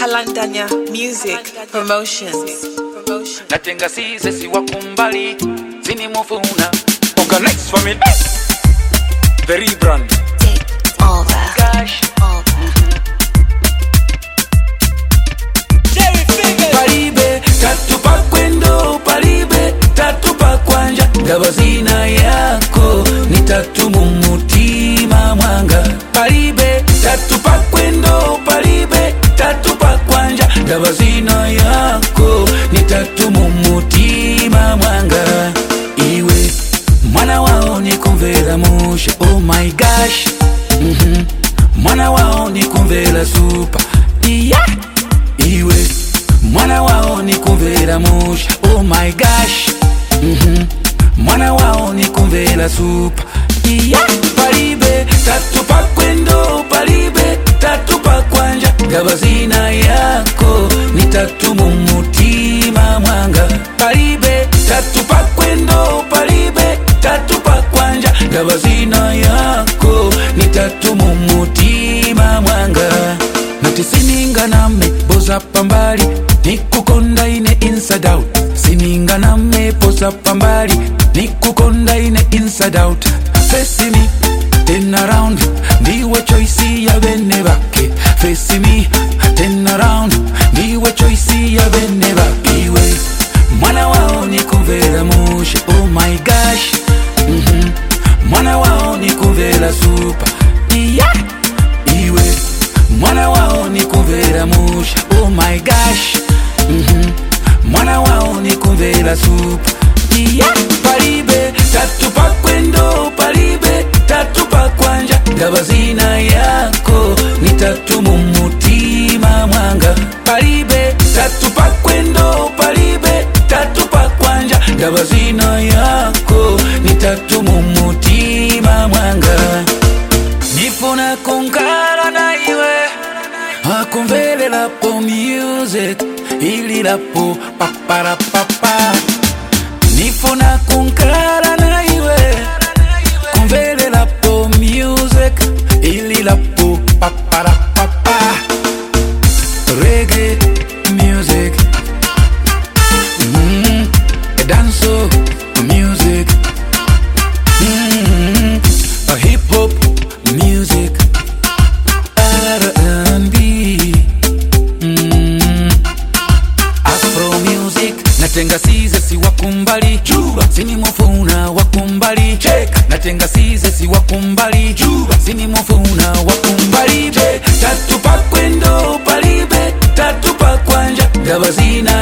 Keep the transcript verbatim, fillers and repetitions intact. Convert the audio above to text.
Kalandanya Music Promotions. Natenga size si wakumbali zini mufuna organize for me very brand Take over. Gosh Over. Jerry Fingers Paribe tatupa kwendo paribe tatupa kwanja gabazina yako ni tatumu mutima mwanga paribe tatupa kwendo paribe tatupa kwanja gabazina yako ni tatumu mutima mwanga iwe mwana wao ni kumvela musha oh my gosh mhm mwana wao ni kumvela super yeah iwe mwana wao ni kumvela musha oh my gosh mhm mwana wao ni kumvela super yeah paribe tatupa kwendo paribe tatupa kwanja gabazina yako ni tatumu mutima mwanga paribe tatupa kwendo paribe tatupa kwanja gabazina yako ni tatumu mutima mwanga nati sininga name boza pambali nikukonda ine inside out sininga name boza pambali nikukonda ine inside out face me turn around ndiwe choice ya bene bake face me turn around ndiwe choice ya bene bake iwe mwana wao ni kumvela musha oh my gosh mhm mwana wao ni kumvela super yeah iwe mwana wao ni kumvela musha oh my gosh mhm mwana wao ni kumvela super yeah paribe tatupa kwendo paribe tatupa kwanja gabazina yako ni tatumu mutima mwanga paribe tatupa kwendo paribe tatupa kwanja gabazina yako ni tatumu mutima mwanga nifuna kunkara na iwe akumvele lapo music ili lapo papara papa nifuna kunkara na iwe kumvele lapo music ili lapo papara papa reggae music mm, danso music mm, a hip hop music R and B mm, afro music natenga size si wakumbali juba sini mufuna wakumbali check natenga size si wakumbali juba sini mufuna wakumbali check tatupa kwendo paribe tatupa kwanja gabazina